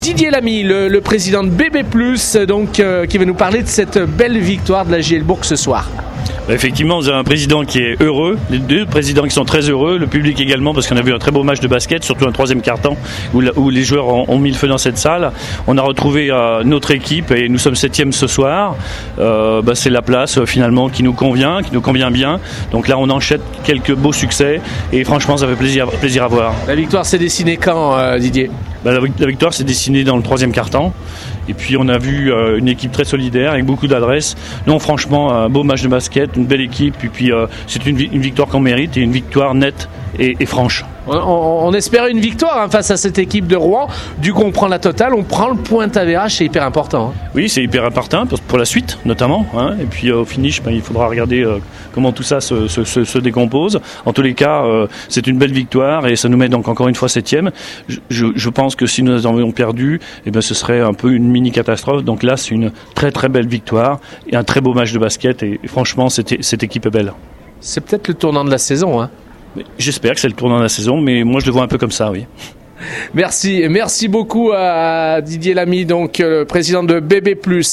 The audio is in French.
Didier Lamy, le président de BB+, qui va nous parler de cette belle victoire de la JL Bourg ce soir. Effectivement, vous avez un président qui est heureux, les deux présidents qui sont très heureux, le public également, parce qu'on a vu un très beau match de basket, surtout un troisième quart-temps où les joueurs ont mis le feu dans cette salle. On a retrouvé notre équipe et nous sommes 7e ce soir. C'est la place finalement qui nous convient bien. Donc là, on enchaîne quelques beaux succès et franchement, ça fait plaisir à voir. La victoire s'est dessinée quand, Didier ? La victoire s'est dessinée dans le troisième quart-temps. Et puis on a vu une équipe très solidaire avec beaucoup d'adresse. Non, franchement, un beau match de basket, une belle équipe. Et puis c'est une victoire qu'on mérite et une victoire nette et franche. On espérait une victoire face à cette équipe de Rouen. Du coup, on prend la totale, on prend le point avérage, c'est hyper important. Oui, c'est hyper important pour la suite notamment. Et puis au finish, il faudra regarder comment tout ça se décompose. En tous les cas, c'est une belle victoire et ça nous met donc encore une fois 7e. Je pense que si nous avions perdu, ce serait un peu une mini-catastrophe. Donc là, c'est une très très belle victoire et un très beau match de basket. Et franchement, cette équipe est belle. C'est peut-être le tournant de la saison. J'espère que c'est le tournant de la saison, mais moi je le vois un peu comme ça, oui. Merci beaucoup à Didier Lamy, président de BB+.